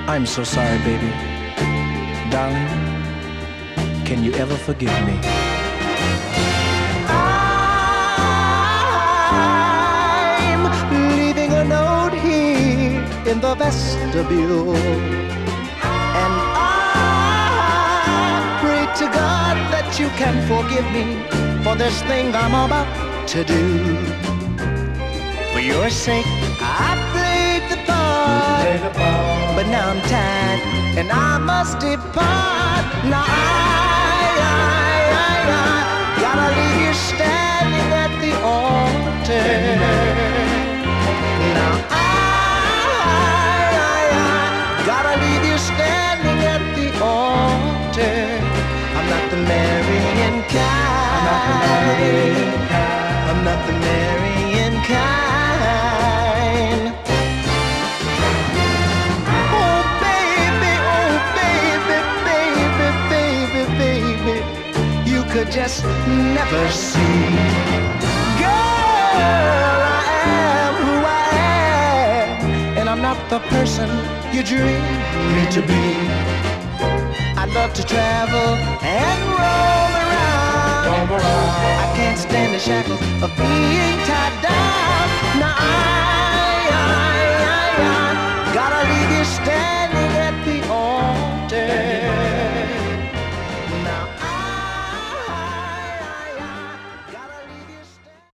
I'm so sorry, baby. Darling, can you ever forgive me? I'm leaving a note here in the vestibule, and I pray to God that you can forgive me for this thing I'm about to do. For your sake, I played the part, but now I'm tired and I must depart. Now I gotta leave you standing at the altar. Now I gotta leave you standing at the altar. I'm not the marrying kind. I'm not the marrying kind. Could just never see. Girl, I am who I am, and I'm not the person you dream me to be. I love to travel and roam around. I can't stand the shackles of being tied down.